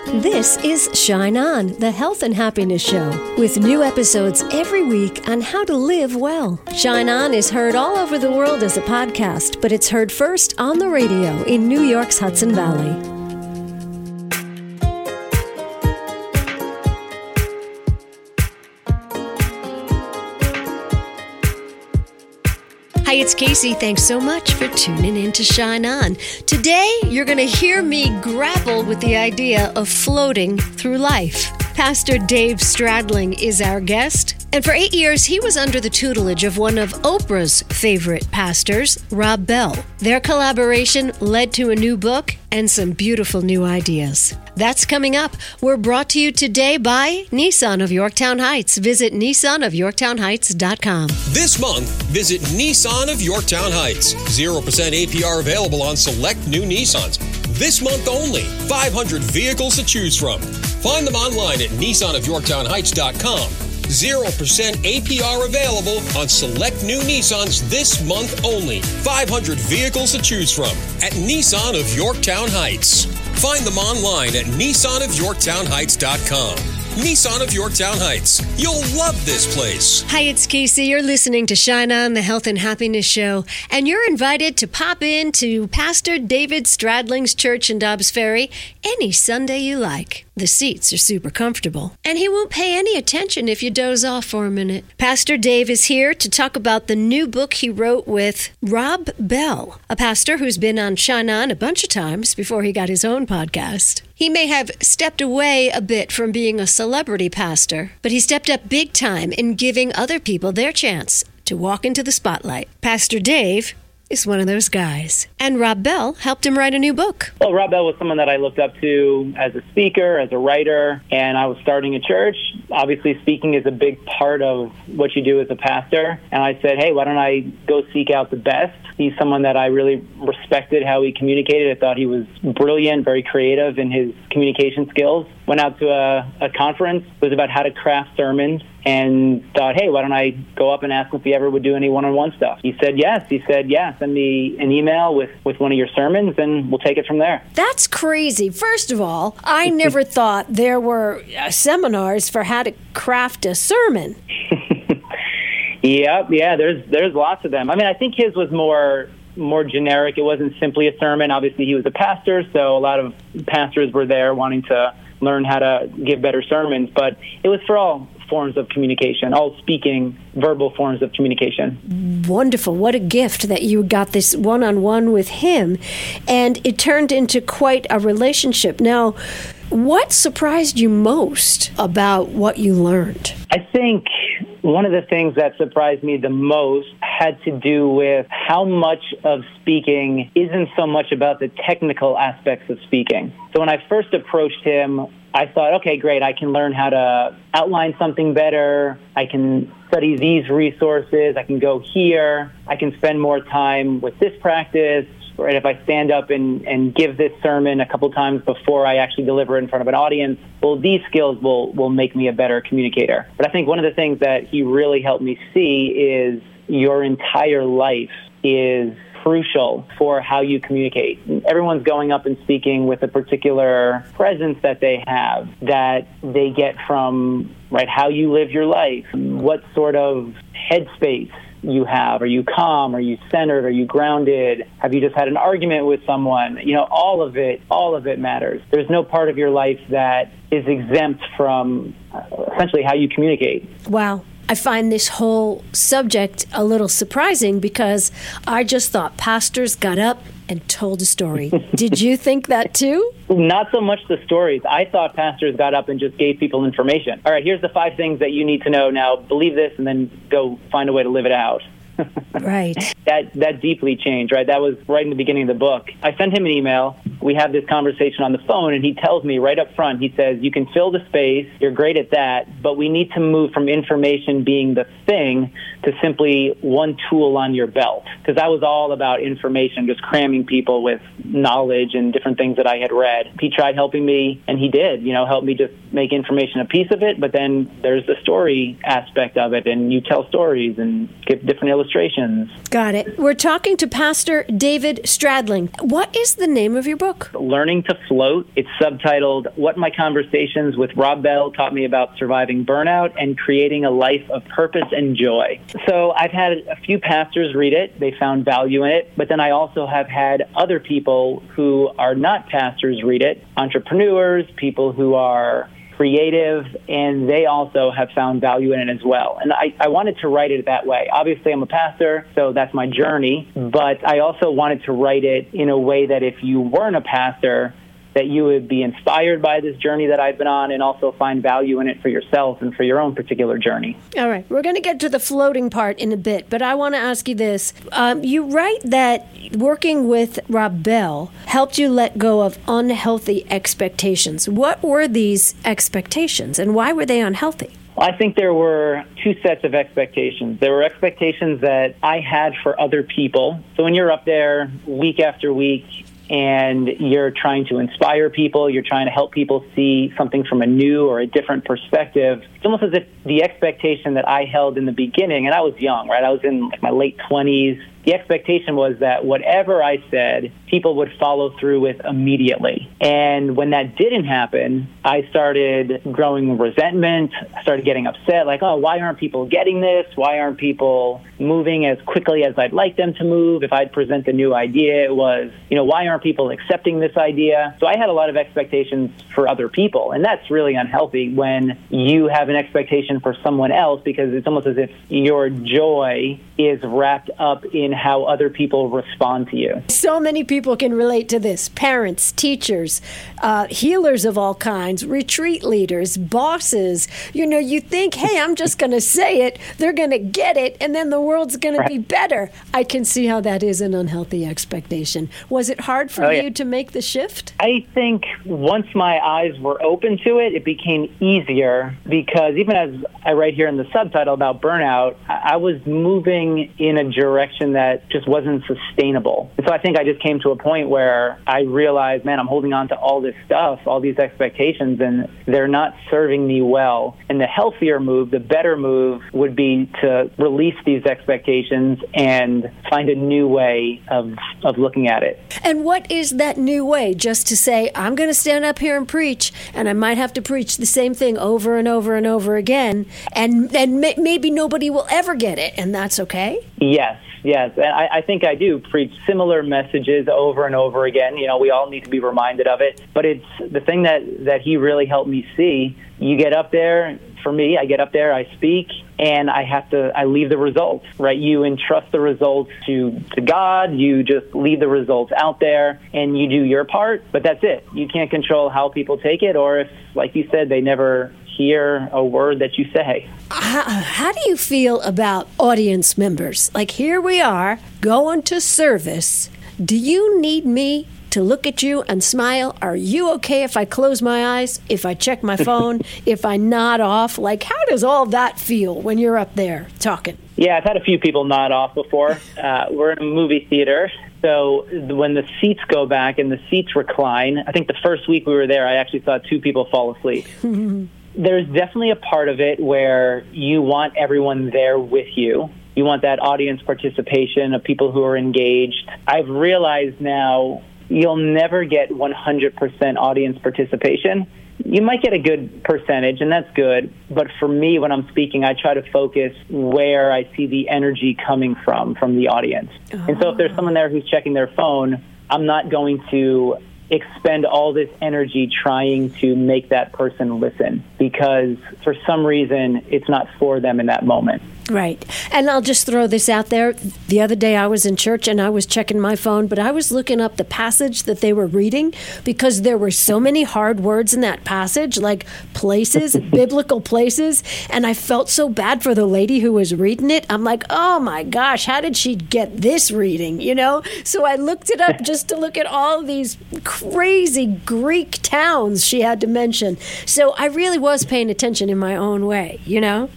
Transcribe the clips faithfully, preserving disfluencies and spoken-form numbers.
This is Shine On, the health and happiness show, with new episodes every week on how to live well. Shine On is heard all over the world as a podcast, but it's heard first on the radio in New York's Hudson Valley. Hi, it's Casey. Thanks so much for tuning in to Shine On. Today, you're going to hear me grapple with the idea of floating through life. Pastor Dave Stradling is our guest. And for eight years, he was under the tutelage of one of Oprah's favorite pastors, Rob Bell. Their collaboration led to a new book and some beautiful new ideas. That's coming up. We're brought to you today by Nissan of Yorktown Heights. Visit Nissan of Yorktown Heights dot com. This month, visit Nissan of Yorktown Heights. zero percent A P R available on select new Nissans. This month only. five hundred vehicles to choose from. Find them online at Nissan of Yorktown Heights dot com. zero percent A P R available on select new Nissans this month only. five hundred vehicles to choose from at Nissan of Yorktown Heights. Find them online at Nissan of Yorktown Heights dot com. Nissan of Yorktown Heights. You'll love this place. Hi, it's Casey. You're listening to Shine On, the Health and Happiness Show, and you're invited to pop in to Pastor David Stradling's church in Dobbs Ferry any Sunday you like. The seats are super comfortable, and he won't pay any attention if you doze off for a minute. Pastor Dave is here to talk about the new book he wrote with Rob Bell, a pastor who's been on Shine On a bunch of times before he got his own podcast. He may have stepped away a bit from being a celebrity pastor, but he stepped up big time in giving other people their chance to walk into the spotlight. Pastor Dave is one of those guys. And Rob Bell helped him write a new book. Well, Rob Bell was someone that I looked up to as a speaker, as a writer, and I was starting a church. Obviously, speaking is a big part of what you do as a pastor. And I said, hey, why don't I go seek out the best? He's someone that I really respected how he communicated. I thought he was brilliant, very creative in his communication skills. Went out to a, a conference. It was about how to craft sermons, and thought, hey, why don't I go up and ask if he ever would do any one-on-one stuff? He said yes. He said, yeah, send me an email with, with one of your sermons, and we'll take it from there. That's crazy. First of all, I never thought there were uh, seminars for how to craft a sermon. Yep, yeah, there's there's lots of them. I mean, I think his was more more generic. It wasn't simply a sermon. Obviously, he was a pastor, so a lot of pastors were there wanting to learn how to give better sermons. But it was for all forms of communication, all speaking, verbal forms of communication. Wonderful. What a gift that you got this one-on-one with him. And it turned into quite a relationship. Now, what surprised you most about what you learned? I think one of the things that surprised me the most had to do with how much of speaking isn't so much about the technical aspects of speaking. So when I first approached him, I thought, okay, great, I can learn how to outline something better. I can study these resources. I can go here. I can spend more time with this practice. Right, if I stand up and, and give this sermon a couple times before I actually deliver it in front of an audience, well, these skills will, will make me a better communicator. But I think one of the things that he really helped me see is your entire life is crucial for how you communicate. Everyone's going up and speaking with a particular presence that they have, that they get from, right, how you live your life, what sort of headspace you have. Are you calm? Are you centered? Are you grounded? Have you just had an argument with someone? You know, all of it, all of it matters. There's no part of your life that is exempt from uh, essentially how you communicate. Wow. I find this whole subject a little surprising because I just thought pastors got up and told a story. Did you think that too? Not so much the stories. I thought pastors got up and just gave people information. All right, here's the five things that you need to know. Now believe this and then go find a way to live it out. Right. That that deeply changed, right? That was right in the beginning of the book. I sent him an email. We have this conversation on the phone, and he tells me right up front, he says, you can fill the space, you're great at that, but we need to move from information being the thing to simply one tool on your belt. Because that was all about information, just cramming people with knowledge and different things that I had read. He tried helping me, and he did, you know, help me just make information a piece of it, but then there's the story aspect of it, and you tell stories and give different illustrations. Got it. We're talking to Pastor David Stradling. What is the name of your book? book? Learning to Float. It's subtitled What My Conversations with Rob Bell Taught Me About Surviving Burnout and Creating a Life of Purpose and Joy. So I've had a few pastors read it. They found value in it. But then I also have had other people who are not pastors read it, entrepreneurs, people who are creative, and they also have found value in it as well. And I, I wanted to write it that way. Obviously, I'm a pastor, so that's my journey, but I also wanted to write it in a way that if you weren't a pastor, that you would be inspired by this journey that I've been on and also find value in it for yourself and for your own particular journey. All right. We're going to get to the floating part in a bit, but I want to ask you this. Um, you write that working with Rob Bell helped you let go of unhealthy expectations. What were these expectations and why were they unhealthy? I think there were two sets of expectations. There were expectations that I had for other people. So when you're up there week after week, and you're trying to inspire people, you're trying to help people see something from a new or a different perspective. It's almost as if the expectation that I held in the beginning, and I was young, right? I was in like my late twenties. The expectation was that whatever I said, people would follow through with immediately. And when that didn't happen, I started growing resentment. I started getting upset, like, oh, why aren't people getting this? Why aren't people moving as quickly as I'd like them to move? If I'd present a new idea, it was, you know, why aren't people accepting this idea? So I had a lot of expectations for other people. And that's really unhealthy when you have an expectation for someone else, because it's almost as if your joy is wrapped up in how other people respond to you. So many people can relate to this. Parents, teachers, uh, healers of all kinds, retreat leaders, bosses. You know, you think, hey, I'm just going to say it, they're going to get it, and then the world's going right. to be better. I can see how that is an unhealthy expectation. Was it hard for oh, you yeah. to make the shift? I think once my eyes were open to it, it became easier, because even as I write here in the subtitle about burnout, I was moving in a direction that just wasn't sustainable. And so I think I just came to a point where I realized, man, I'm holding on to all this stuff, all these expectations, and they're not serving me well. And the healthier move, the better move would be to release these expectations and find a new way of, of looking at it. And what is that new way? Just to say, I'm going to stand up here and preach, and I might have to preach the same thing over and over and over again, and, and may, maybe nobody will ever get it, and that's okay? Yes. Yes, and I, I think I do preach similar messages over and over again. You know, we all need to be reminded of it. But it's the thing that, that he really helped me see. You get up there, for me, I get up there, I speak, and I have to, I leave the results, right? You entrust the results to, to God, you just leave the results out there, and you do your part, but that's it. You can't control how people take it, or if, like you said, they never hear a word that you say. How, how do you feel about audience members? Like, here we are, going to service. Do you need me to look at you and smile? Are you okay if I close my eyes, if I check my phone, if I nod off? Like, how does all that feel when you're up there talking? Yeah, I've had a few people nod off before. Uh, we're in a movie theater, so when the seats go back and the seats recline, I think the first week we were there, I actually saw two people fall asleep. There's definitely a part of it where you want everyone there with you. You want that audience participation of people who are engaged. I've realized now you'll never get one hundred percent audience participation. You might get a good percentage, and that's good. But for me, when I'm speaking, I try to focus where I see the energy coming from, from the audience. Oh. And so if there's someone there who's checking their phone, I'm not going to expend all this energy trying to make that person listen, because for some reason it's not for them in that moment. Right. And I'll just throw this out there. The other day I was in church and I was checking my phone, but I was looking up the passage that they were reading, because there were so many hard words in that passage, like places, biblical places, and I felt so bad for the lady who was reading it. I'm like, oh my gosh, how did she get this reading, you know? So I looked it up just to look at all these crazy Greek towns she had to mention. So I really was paying attention in my own way, you know?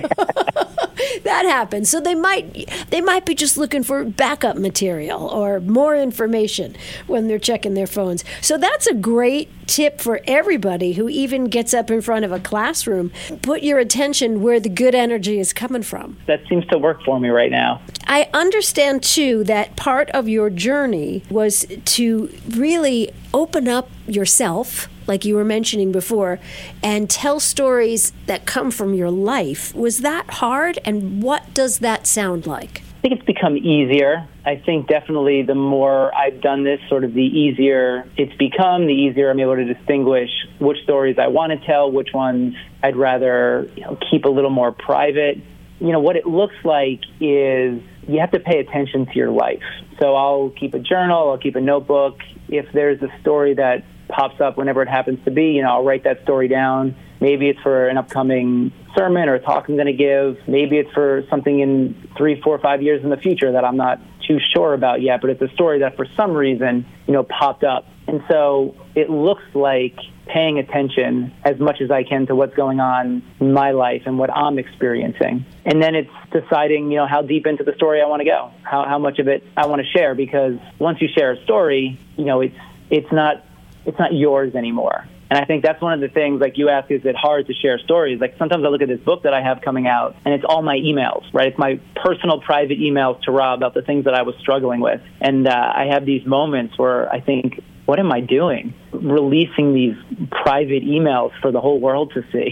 That happens. So they might they might be just looking for backup material or more information when they're checking their phones. So that's a great tip for everybody who even gets up in front of a classroom. Put your attention where the good energy is coming from. That seems to work for me right now. I understand, too, that part of your journey was to really open up yourself, like you were mentioning before, and tell stories that come from your life. Was that hard? And what does that sound like? I think it's become easier. I think definitely the more I've done this, sort of the easier it's become, the easier I'm able to distinguish which stories I want to tell, which ones I'd rather, you know, keep a little more private. You know, what it looks like is you have to pay attention to your life. So I'll keep a journal, I'll keep a notebook. If there's a story that pops up whenever it happens to be, you know, I'll write that story down. Maybe it's for an upcoming sermon or a talk I'm going to give. Maybe it's for something in three, four, five years in the future that I'm not too sure about yet, but it's a story that for some reason, you know, popped up. And so it looks like paying attention as much as I can to what's going on in my life and what I'm experiencing. And then it's deciding, you know, how deep into the story I want to go, how how much of it I want to share, because once you share a story, you know, it's it's not it's not yours anymore. And I think that's one of the things, like you ask, is it hard to share stories? Like sometimes I look at this book that I have coming out, and it's all my emails, right? It's my personal private emails to Rob about the things that I was struggling with. And uh, I have these moments where I think, what am I doing? Releasing these private emails for the whole world to see.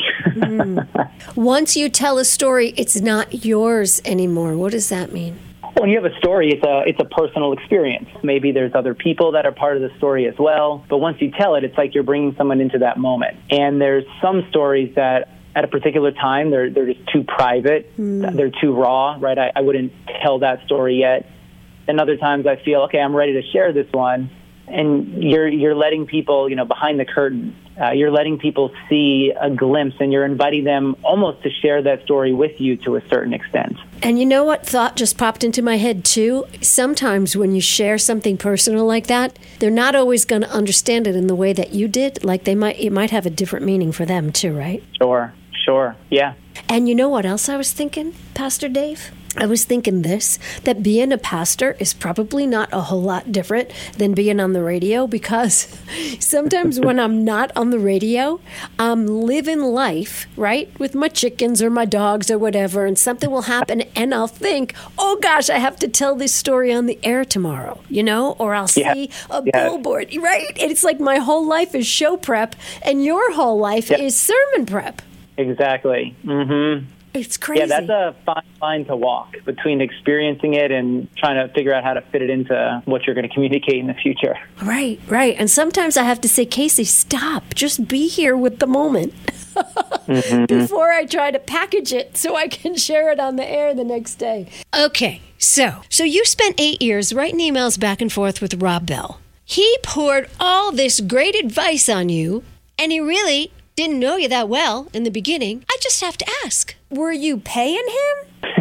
mm. Once you tell a story, it's not yours anymore. What does that mean? When you have a story, it's a it's a personal experience. Maybe there's other people that are part of the story as well. But once you tell it, it's like you're bringing someone into that moment. And there's some stories that at a particular time, they're they're just too private. Mm. They're too raw, right? I, I wouldn't tell that story yet. And other times I feel, okay, I'm ready to share this one. And you're you're letting people, you know, behind the curtain. Uh, you're letting people see a glimpse, and you're inviting them almost to share that story with you to a certain extent. And you know what thought just popped into my head, too? Sometimes when you share something personal like that, they're not always going to understand it in the way that you did. Like they might, it might have a different meaning for them, too, right? Sure, sure, yeah. And you know what else I was thinking, Pastor Dave? I was thinking this, that being a pastor is probably not a whole lot different than being on the radio, because sometimes when I'm not on the radio, I'm living life, right, with my chickens or my dogs or whatever, and something will happen and I'll think, oh gosh, I have to tell this story on the air tomorrow, you know, or I'll yeah. see a yeah. billboard, right? And it's like my whole life is show prep and your whole life yeah. is sermon prep. Exactly. Mm-hmm. It's crazy. Yeah, that's a fine line to walk between experiencing it and trying to figure out how to fit it into what you're going to communicate in the future. Right, right. And sometimes I have to say, Casey, stop. Just be here with the moment mm-hmm. before I try to package it so I can share it on the air the next day. Okay, so so you spent eight years writing emails back and forth with Rob Bell. He poured all this great advice on you, and he really didn't know you that well in the beginning. I just have to ask, were you paying him?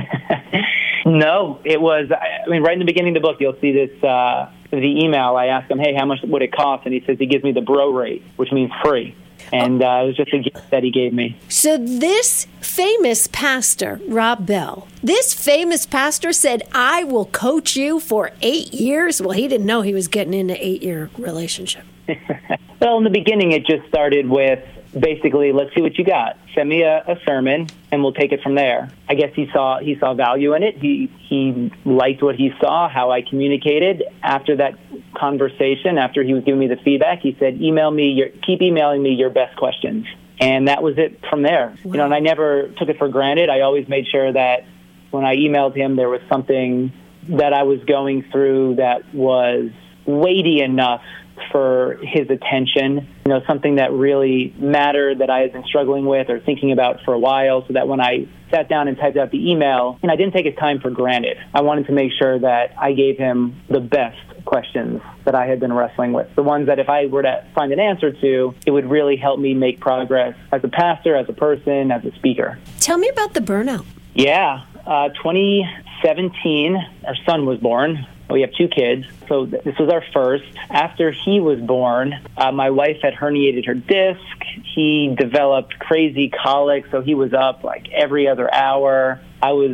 No, it was, I mean, right in the beginning of the book, you'll see this, uh, the email. I asked him, hey, how much would it cost? And he says he gives me the bro rate, which means free. And uh, it was just a gift that he gave me. So this famous pastor, Rob Bell, this famous pastor said, I will coach you for eight years. Well, he didn't know he was getting into an eight-year relationship. Well, in the beginning, it just started with, basically, let's see what you got. Send me a, a sermon, and we'll take it from there. I guess he saw he saw value in it. He he liked what he saw, how I communicated. After that conversation, after he was giving me the feedback, he said, "Email me your keep emailing me your best questions." And that was it from there. Wow. You know, and I never took it for granted. I always made sure that when I emailed him, there was something that I was going through that was weighty enough for his attention, you know, something that really mattered that I had been struggling with or thinking about for a while, so that when I sat down and typed out the email, and I didn't take his time for granted. I wanted to make sure that I gave him the best questions that I had been wrestling with, the ones that if I were to find an answer to, it would really help me make progress as a pastor, as a person, as a speaker. Tell me about the burnout. Yeah, uh, twenty seventeen, our son was born. We have two kids, so this was our first. After he was born, uh, my wife had herniated her disc. He developed crazy colic, so he was up like every other hour. I was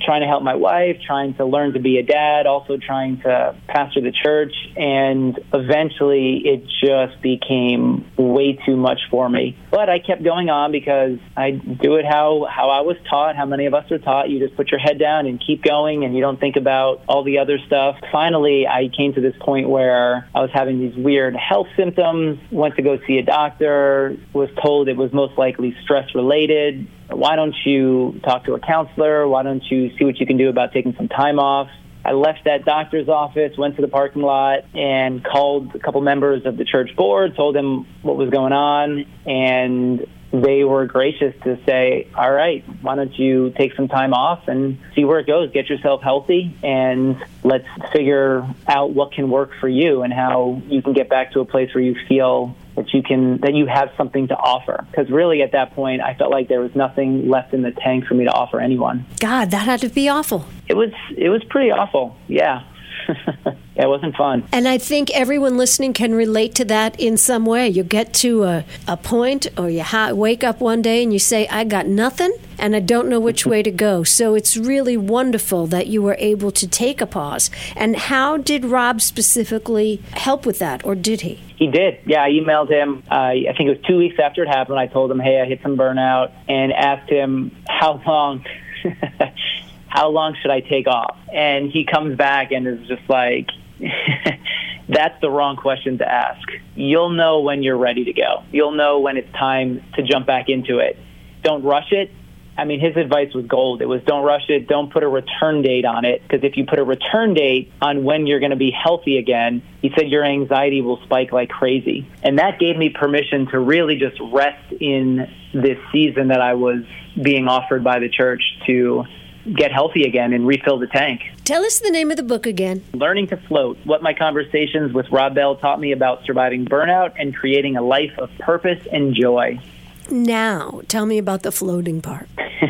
trying to help my wife, trying to learn to be a dad, also trying to pastor the church. And eventually it just became way too much for me. But I kept going on because I do it how, how I was taught, how many of us are taught. You just put your head down and keep going, and you don't think about all the other stuff. Finally, I came to this point where I was having these weird health symptoms, went to go see a doctor, was told it was most likely stress-related. Why don't you talk to a counselor? Why don't you see what you can do about taking some time off? I left that doctor's office, went to the parking lot, and called a couple members of the church board, told them what was going on, and they were gracious to say, all right, why don't you take some time off and see where it goes, get yourself healthy, and let's figure out what can work for you and how you can get back to a place where you feel that you can, that you have something to offer. Because really at that point, I felt like there was nothing left in the tank for me to offer anyone. God, that had to be awful. It was, it was pretty awful, yeah. Yeah, it wasn't fun. And I think everyone listening can relate to that in some way. You get to a, a point, or you ha- wake up one day and you say, I got nothing and I don't know which way to go. So it's really wonderful that you were able to take a pause. And how did Rob specifically help with that, or did he? He did. Yeah, I emailed him. Uh, I think it was two weeks after it happened. I told him, hey, I hit some burnout, and asked him how long... how long should I take off? And he comes back and is just like, that's the wrong question to ask. You'll know when you're ready to go. You'll know when it's time to jump back into it. Don't rush it. I mean, his advice was gold. It was don't rush it. Don't put a return date on it, because if you put a return date on when you're going to be healthy again, he said your anxiety will spike like crazy. And that gave me permission to really just rest in this season that I was being offered by the church to get healthy again and refill the tank. Tell us the name of the book again. Learning to Float, What My Conversations with Rob Bell Taught Me About Surviving Burnout and Creating a Life of Purpose and Joy. Now, tell me about the floating part.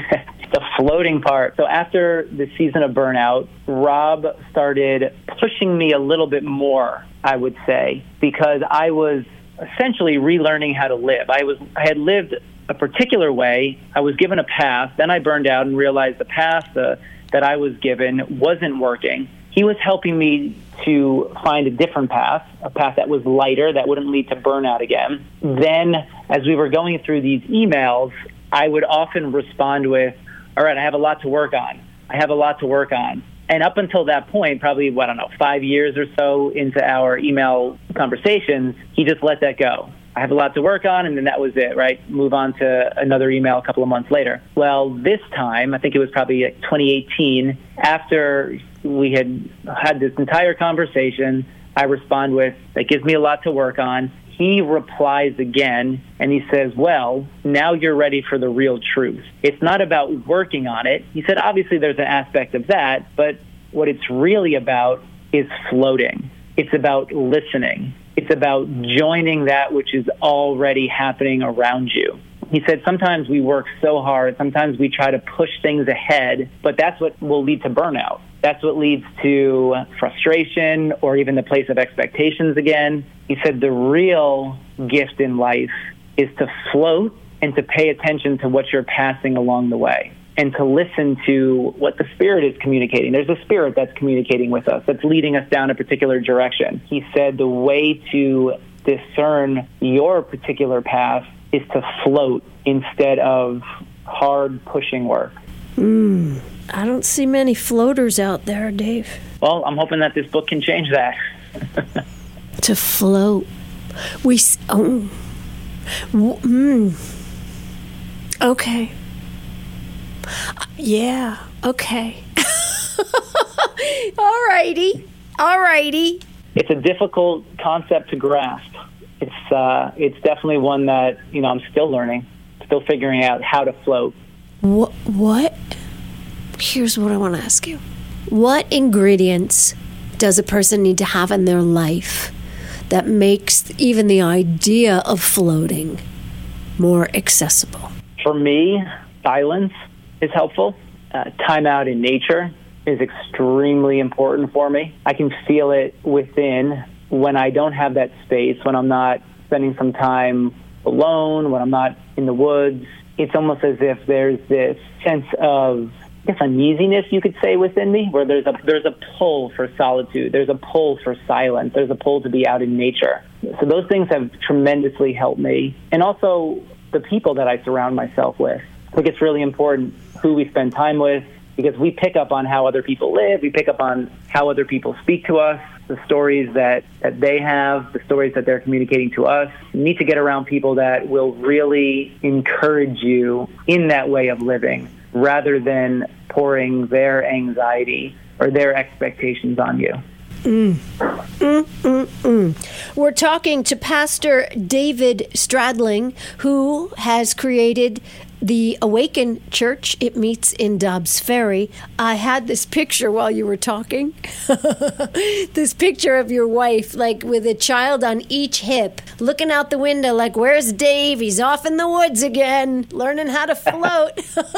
The floating part. So after the season of burnout, Rob started pushing me a little bit more, I would say, because I was essentially relearning how to live. I was I had lived a particular way. I was given a path. Then I burned out and realized the path uh, that I was given wasn't working. He was helping me to find a different path, a path that was lighter, that wouldn't lead to burnout again. Then, as we were going through these emails, I would often respond with, all right, I have a lot to work on. I have a lot to work on. And up until that point, probably, what, I don't know, five years or so into our email conversations, he just let that go. I have a lot to work on, and then that was it, right? Move on to another email a couple of months later. Well, this time, I think it was probably like twenty eighteen, after we had had this entire conversation, I respond with, that gives me a lot to work on. He replies again, and he says, well, now you're ready for the real truth. It's not about working on it. He said, obviously there's an aspect of that, but what it's really about is floating. It's about listening. It's about joining that which is already happening around you. He said sometimes we work so hard, sometimes we try to push things ahead, but that's what will lead to burnout. That's what leads to frustration or even the place of expectations again. He said the real gift in life is to float and to pay attention to what you're passing along the way, and to listen to what the Spirit is communicating. There's a Spirit that's communicating with us, that's leading us down a particular direction. He said the way to discern your particular path is to float instead of hard pushing work. Mm, I don't see many floaters out there, Dave. Well, I'm hoping that this book can change that. To float. We, oh, mm, okay. Yeah, okay. All righty. All righty. It's a difficult concept to grasp. It's uh, it's definitely one that, you know, I'm still learning, still figuring out how to float. What? What? Here's what I want to ask you. What ingredients does a person need to have in their life that makes even the idea of floating more accessible? For me, silence is helpful. Uh, time out in nature is extremely important for me. I can feel it within when I don't have that space, when I'm not spending some time alone, when I'm not in the woods. It's almost as if there's this sense of I guess, uneasiness, you could say, within me, where there's a there's a pull for solitude, there's a pull for silence, there's a pull to be out in nature. So those things have tremendously helped me. And also the people that I surround myself with. I think it's really important who we spend time with, because we pick up on how other people live, we pick up on how other people speak to us, the stories that, that they have, the stories that they're communicating to us. You need to get around people that will really encourage you in that way of living, rather than pouring their anxiety or their expectations on you. Mm. Mm, mm, mm. We're talking to Pastor David Stradling, who has created the Awaken Church. It meets in Dobbs Ferry. I had this picture while you were talking. This picture of your wife, like with a child on each hip, looking out the window like, where's Dave? He's off in the woods again, learning how to float.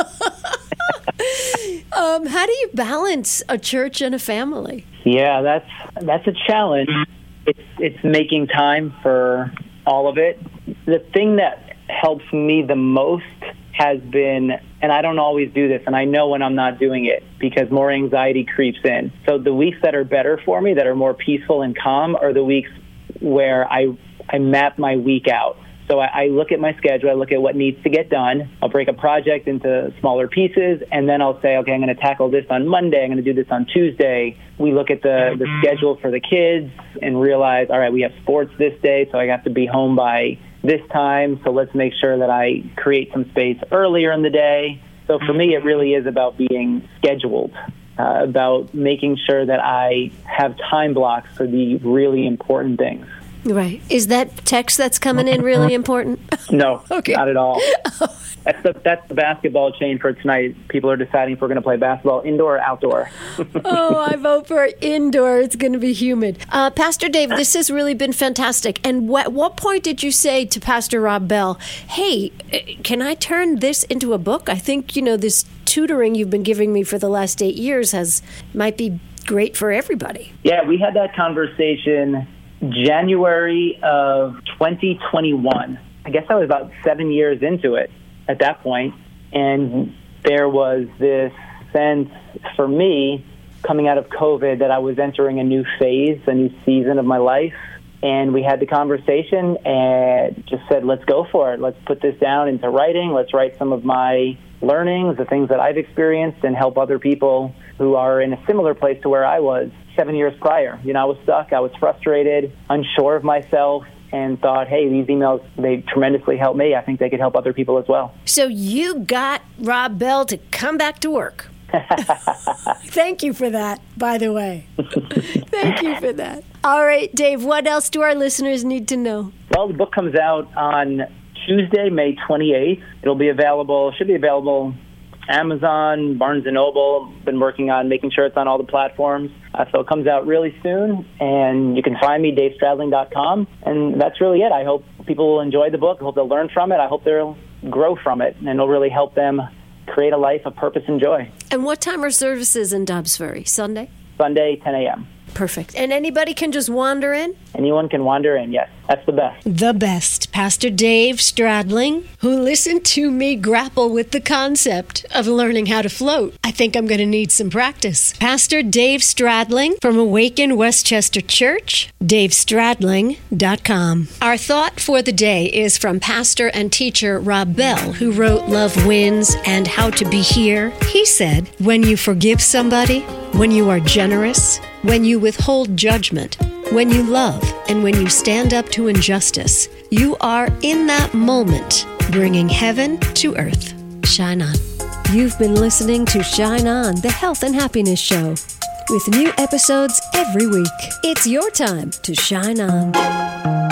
um, how do you balance a church and a family? Yeah, that's that's a challenge. It's it's making time for all of it. The thing that helps me the most has been, and I don't always do this, and I know when I'm not doing it because more anxiety creeps in. So the weeks that are better for me, that are more peaceful and calm, are the weeks where I I map my week out. So I, I look at my schedule, I look at what needs to get done. I'll break a project into smaller pieces, and then I'll say, okay, I'm going to tackle this on Monday, I'm going to do this on Tuesday. We look at the, the schedule for the kids and realize, all right, we have sports this day, so I have to be home by this time, so let's make sure that I create some space earlier in the day. So for me, it really is about being scheduled, uh, about making sure that I have time blocks for the really important things. Right. Is that text that's coming in really important? No, okay. Not at all. That's the, that's the basketball chain for tonight. People are deciding if we're going to play basketball indoor or outdoor. Oh, I vote for indoor. It's going to be humid. Uh, Pastor Dave, this has really been fantastic. And wh- what point did you say to Pastor Rob Bell, hey, can I turn this into a book? I think, you know, this tutoring you've been giving me for the last eight years has might be great for everybody. Yeah, we had that conversation January of twenty twenty-one. I guess I was about seven years into it at that point, and there was this sense for me coming out of COVID that I was entering a new phase, a new season of my life, and we had the conversation and just said, let's go for it. Let's put this down into writing. Let's write some of my learnings, the things that I've experienced, and help other people who are in a similar place to where I was seven years prior. You know, I was stuck, I was frustrated, unsure of myself, and thought, hey, these emails, they tremendously helped me. I think they could help other people as well. So you got Rob Bell to come back to work. Thank you for that, by the way. Thank you for that. All right, Dave, what else do our listeners need to know? Well, the book comes out on Tuesday, May twenty-eighth. It'll be available, should be available Amazon, Barnes and Noble. Been working on making sure it's on all the platforms. Uh, so it comes out really soon, and you can find me, dave stradling dot com. And that's really it. I hope people will enjoy the book. I hope they'll learn from it. I hope they'll grow from it, and it'll really help them create a life of purpose and joy. And what time are services in Dobbs Ferry? Sunday? Sunday, ten a.m. Perfect. And anybody can just wander in? Anyone can wander in, yes. That's the best. The best. Pastor Dave Stradling, who listened to me grapple with the concept of learning how to float. I think I'm going to need some practice. Pastor Dave Stradling from Awaken Westchester Church, dave stradling dot com. Our thought for the day is from pastor and teacher Rob Bell, who wrote Love Wins and How to Be Here. He said, when you forgive somebody, when you are generous, when you withhold judgment, when you love, and when you stand up to injustice, you are in that moment bringing heaven to earth. Shine on. You've been listening to Shine On, the Health and Happiness Show, with new episodes every week. It's your time to shine on.